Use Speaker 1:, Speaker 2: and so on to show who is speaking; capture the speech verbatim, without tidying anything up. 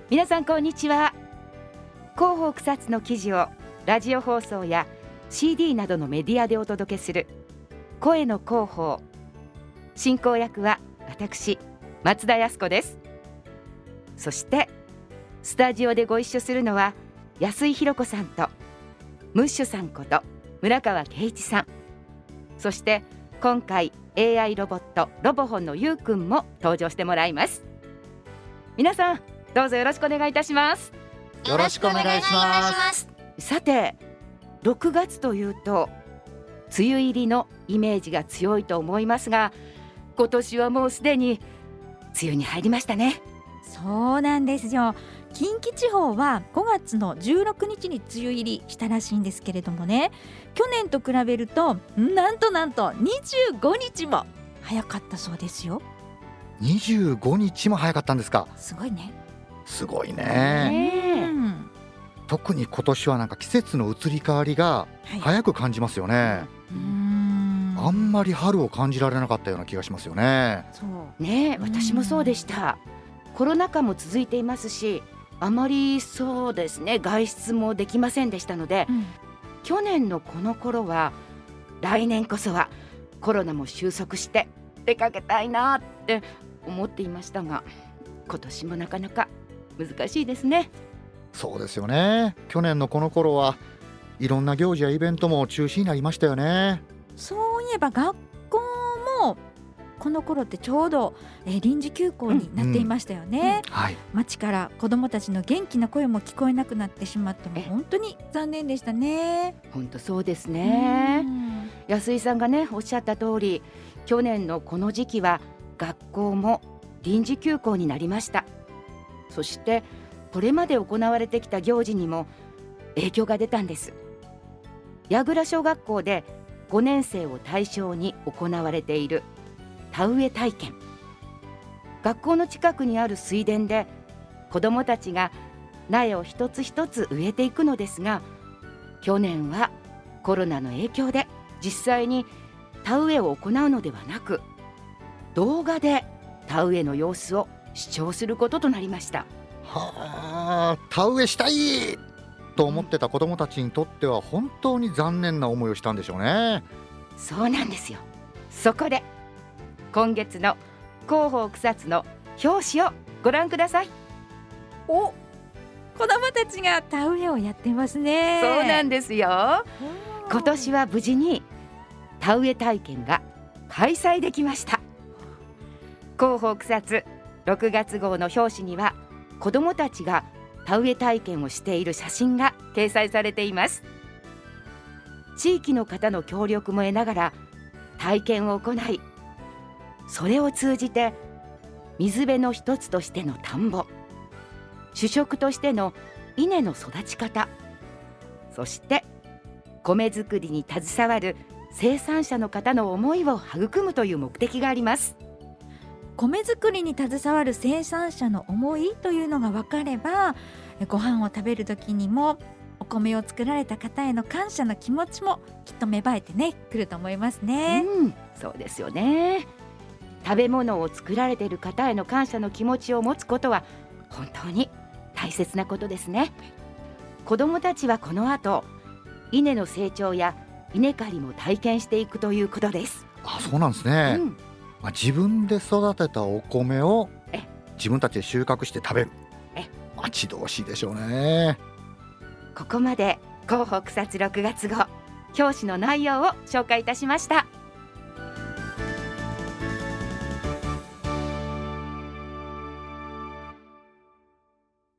Speaker 1: 皆さんこんにちは。広報草津の記事をラジオ放送や シーディー などのメディアでお届けする声の広報、進行役は私松田靖子です。そしてスタジオでご一緒するのは安井ひろ子さんとムッシュさんこと村川圭一さん、そして今回 エーアイ ロボットロボホンのゆうくんも登場してもらいます。皆さんどうぞよろしくお願いいたします。
Speaker 2: よろしくお願いします。
Speaker 1: さてろくがつというと梅雨入りのイメージが強いと思いますが、今年はもうすでに梅雨に入りましたね。
Speaker 3: そうなんですよ。近畿地方はごがつのじゅうろくにちに梅雨入りしたらしいんですけれどもね、去年と比べるとなんとなんとにじゅうごにちも早かったそうですよ。
Speaker 2: にじゅうごにちも早かったんですか。
Speaker 3: すごいね。
Speaker 2: すごいね。
Speaker 1: ね
Speaker 3: うん
Speaker 2: 特に今年はなんか季節の移り変わりが早く感じますよね、
Speaker 3: うーん
Speaker 2: あんまり春を感じられなかったような気がしますよね。
Speaker 3: そう
Speaker 1: ねえ、
Speaker 3: うん
Speaker 1: 私もそうでした。コロナ禍も続いていますし、あまりそうですね外出もできませんでしたので、
Speaker 3: うん
Speaker 1: 去年のこの頃は来年こそはコロナも収束して出かけたいなって思っていましたが、今年もなかなか難しいですね。
Speaker 2: そうですよね。去年のこの頃はいろんな行事やイベントも中止になりましたよね。
Speaker 3: そういえば学校もこの頃ってちょうど、えー臨時休校になっていましたよね、
Speaker 2: はい
Speaker 3: 街から子どもたちの元気な声も聞こえなくなってしまっても
Speaker 1: え
Speaker 3: 本当に残念でしたね。
Speaker 1: 本当そうですね。
Speaker 3: うん
Speaker 1: 安井さんがねおっしゃった通り、去年のこの時期は学校も臨時休校になりました。そしてこれまで行われてきた行事にも影響が出たんです。矢倉小学校でごねん生を対象に行われている田植え体験、学校の近くにある水田で子どもたちが苗を一つ一つ植えていくのですが、去年はコロナの影響で実際に田植えを行うのではなく、動画で田植えの様子を視聴することとなりました。
Speaker 2: はあ、田植えしたいと思ってた子どもたちにとっては本当に残念な思いをしたんでしょうね。
Speaker 1: そうなんですよ。そこで今月の広報草津の表紙をご覧ください。
Speaker 3: お、子どもたちが田植えをやってますね。
Speaker 1: そうなんですよ。今年
Speaker 3: は
Speaker 1: は無事に田植え体験が開催できました。広報草津ろくがつ号の表紙には子どもたちが田植え体験をしている写真が掲載されています。地域の方の協力も得ながら体験を行い、それを通じて水辺の一つとしての田んぼ、主食としての稲の育ち方、そして米作りに携わる生産者の方の思いを育むという目的があります。
Speaker 3: 米作りに携わる生産者の思いというのが分かれば、ご飯を食べる時にもお米を作られた方への感謝の気持ちもきっと芽生えてねくると思いますね、
Speaker 1: うん、そうですよね。食べ物を作られている方への感謝の気持ちを持つことは本当に大切なことですね。子どもたちはこの後稲の成長や稲刈りも体験していくということです。
Speaker 2: あ、そうなんですね、
Speaker 1: うん
Speaker 2: まあ、自分で育てたお米を
Speaker 1: え
Speaker 2: 自分たちで収穫して食べる、
Speaker 1: え
Speaker 2: 待ち遠しいでしょうね。
Speaker 1: ここまで広報草津ろくがつ号表紙の内容を紹介いたしました。